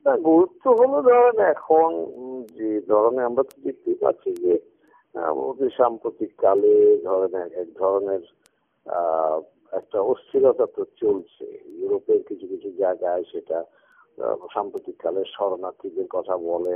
না, গুরুত্ব হলো ধরেন এখন যে ধরনের আমরা তো দেখতেই পাচ্ছি যে অতি সাম্প্রতিক কালে ধরেন এক ধরনের আহ, একটা অস্থিরতা তো চলছে ইউরোপের কিছু কিছু জায়গায়, সেটা সাম্প্রতিক কালে শরণার্থীদের কথা বলেন,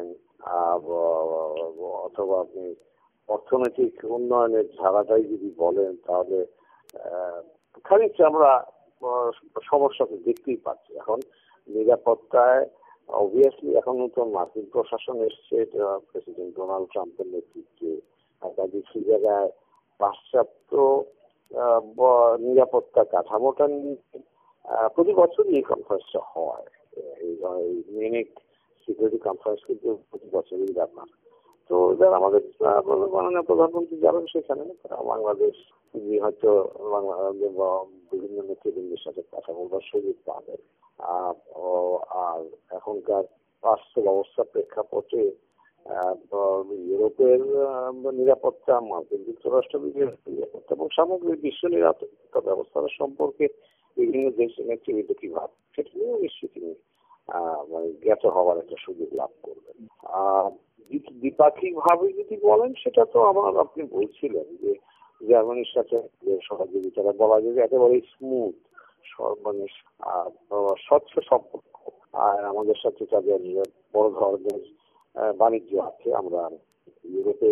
অথবা আপনি অর্থনৈতিক উন্নয়নের ধারাটাই যদি বলেন, তাহলে আহ, খানিকটা আমরা আহ, সমস্যা তো দেখতেই পাচ্ছি এখন নিরাপত্তায়। অবভিয়াসলি এখন নতুন মার্কিন প্রশাসন এসছে প্রেসিডেন্ট ডোনাল্ড ট্রাম্পের নেতৃত্বে। কাজে সেই জায়গায় পাশ্চাত্য নিরাপত্তা কাঠামোটা নিয়ে প্রতি বছরই এই কনফারেন্সটা হয়। এই মিউনিক সিকিউরিটি কনফারেন্স কিন্তু প্রতি বছরই ব্যাপার। তো এবার আমাদের মাননীয় প্রধানমন্ত্রী যাবেন সেখানে, বাংলাদেশ তিনি হয়তো বিভিন্ন নেতৃবৃন্দের সাথে কথা বলবার সুযোগ পাবেন। আর এখনকার বাস্তব অবস্থার প্রেক্ষাপটে ইউরোপের নিরাপত্তা, মার্কিন যুক্তরাষ্ট্র নিরাপত্তা এবং সামগ্রিক বিশ্ব নিরাপত্তা ব্যবস্থা সম্পর্কে বিভিন্ন দেশের নেতৃবৃন্দ কি ভাব, সেটা নিয়েও নিশ্চয়ই তিনি মানে জ্ঞাত হওয়ার একটা সুযোগ লাভ করবেন। দ্বিপাক্ষিক ভাবে যদি বলেন, সেটা তো আপনি বলছিলেন যে জার্মানির সাথে সহযোগিতাটা বলা যায় একেবারে স্মুথ, মানে স্বচ্ছ সম্পর্ক। আর আমাদের সাথে তাদের বড় ধরনের বাণিজ্য আছে। আমরা ইউরোপে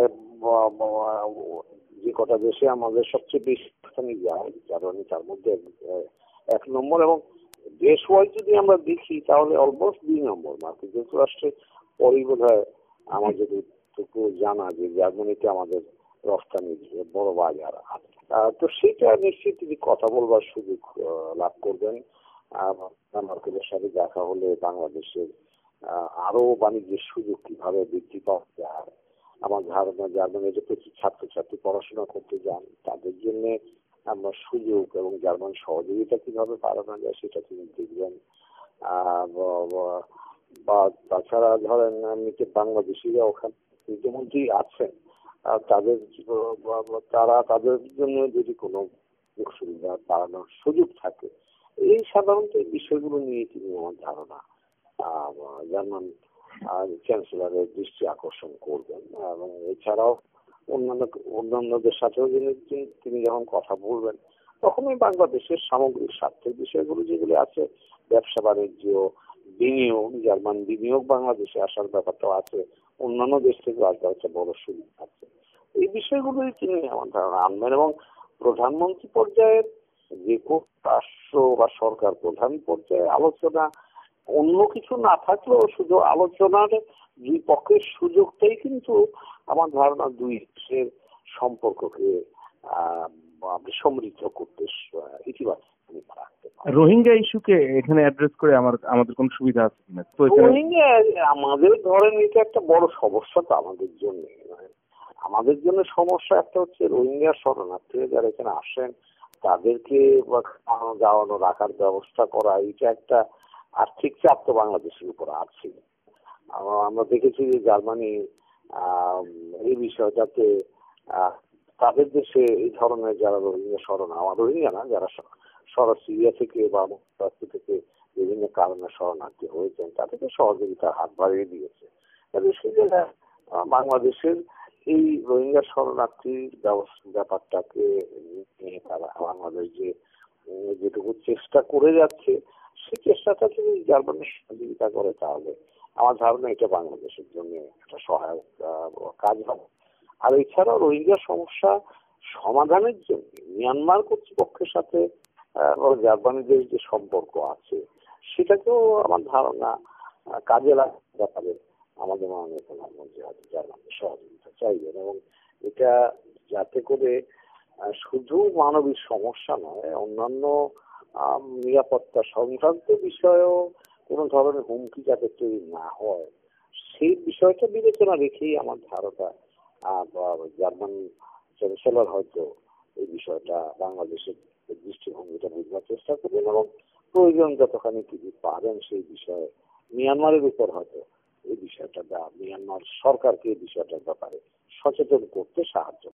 যে কটা দেশে আমাদের সবচেয়ে বেশি যায় জার্মানি তার মধ্যে এক নম্বর, এবং দেশ ওয়াইজ যদি আমরা দেখি তাহলে অলমোস্ট 2 নম্বর। মার্কিন যুক্তরাষ্ট্রের পরেই বোধ হয় আমার যেটুকু জানা যে জার্মানিতে আমাদের রফতানি বড় বাজার আছে। তো সেটা নিশ্চিত তিনি কথা বলবার সুযোগ লাভ করবেন। মার্কেটের সাথে দেখা হলে বাংলাদেশের আরো বাণিজ্যের সুযোগ কিভাবে বৃদ্ধি পাওয়া যায়। আমার ধারণা জার্মানিতে প্রচুর ছাত্রছাত্রী পড়াশোনা করতে যান, তাদের জন্য আমরা সুযোগ এবং জার্মান সহযোগিতা কিভাবে বাড়ানো যায় সেটা তিনি দেখবেন। বা তাছাড়া ধরেন এমনিতে বাংলাদেশিরা ওখানে ইতিমধ্যেই আছেন, তাদের জন্য যদি কোনো সুবিধা বাড়ানোর সুযোগ থাকে, এই সাধারণত এই বিষয়গুলো নিয়ে তিনি আমার ধারণা জার্মান চ্যান্সেলরের দৃষ্টি আকর্ষণ করবেন। এবং এছাড়াও অন্যান্যদের সাথেও তিনি যখন কথা বলবেন, তখন ওই বাংলাদেশের সামগ্রিক স্বার্থের বিষয়গুলো যেগুলি আছে, ব্যবসা বাণিজ্য, বিনিয়োগ, জার্মান বিনিয়োগ বাংলাদেশে আসার ব্যাপারটাও আছে, অন্যান্য দেশ থেকে আসবার একটা বড় সুবিধা আছে। এই বিষয়গুলোই তিনি আমার ধারণা আনবেন। এবং প্রধানমন্ত্রী পর্যায়ের যে কোনো রাষ্ট্র বা সরকার প্রধান পর্যায়ে আলোচনা, অন্য কিছু না থাকলেও শুধু আলোচনার দুই পক্ষের সুযোগটাই কিন্তু আমার ধারণা দুই দেশের সম্পর্ককে সমৃদ্ধ করতে ইতিবাচক ভূমিকা রাখতে পারে। রোহিঙ্গা ইস্যুকে এখানে অ্যাড্রেস করে আমাদের কোনো সুবিধা আছে কিনা? রোহিঙ্গা আমাদের ধরেন এটা একটা বড় সমস্যা তো আমাদের জন্য। আমাদের জন্য সমস্যা একটা হচ্ছে রোহিঙ্গা শরণার্থীরা যারা এখানে আসেন তাদেরকে খাওয়ানো দাওয়ানো রাখার ব্যবস্থা করা, এটা একটা আর্থিক চাপ তো বাংলাদেশের উপর আছে। আমরা দেখেছি যে জার্মানি এই বিষয়টাতে তাদের দেশে এই ধরনের যারা রোহিঙ্গা রোহিঙ্গা না, যারা সিরিয়া থেকে বা মধ্যপ্রাচ্য থেকে বিভিন্ন কারণে শরণার্থী হয়েছেন, তাদেরকে সহযোগিতার হাত বাড়িয়ে দিয়েছে। তবে সেই জায়গায় বাংলাদেশের এই রোহিঙ্গা শরণার্থীর ব্যাপারটাকে নিয়ে তারা বাংলাদেশ যেটুকু চেষ্টা করে যাচ্ছে, সেই চেষ্টাটা যদি জার্মানি সহযোগিতা করে তাহলে আমার ধারণা এটা বাংলাদেশের জন্য একটা সহায়ক কাজ হবে। আর এছাড়াও রোহিঙ্গা সমস্যা সমাধানের জন্য মিয়ানমার কর্তৃপক্ষের সাথে জার্মানিদের যে সম্পর্ক আছে, সেটাকেও আমার ধারণা কাজে লাগাতে ব্যাপারে আমাদের মাননীয় প্রধানমন্ত্রী হয়তো জার্মানির সহযোগিতা চাইবেন। এবং এটা যাতে করে শুধু মানবিক সমস্যা নয়, অন্যান্য নিরাপত্তা সংক্রান্ত বিষয়েও কোনো ধরনের হুমকি যাতে তৈরি না হয়, সেই বিষয়টা বিবেচনা রেখেই আমার ধারণা জার্মান চ্যান্সেলর হয়তো এই বিষয়টা বাংলাদেশের দৃষ্টিভঙ্গিটা বুঝবার চেষ্টা করবেন এবং প্রয়োজন যতখানি তিনি পারেন সেই বিষয়ে মিয়ানমারের উপর হয়তো এই বিষয়টা বা মিয়ানমার সরকারকে এই বিষয়টার ব্যাপারে সচেতন করতে সাহায্য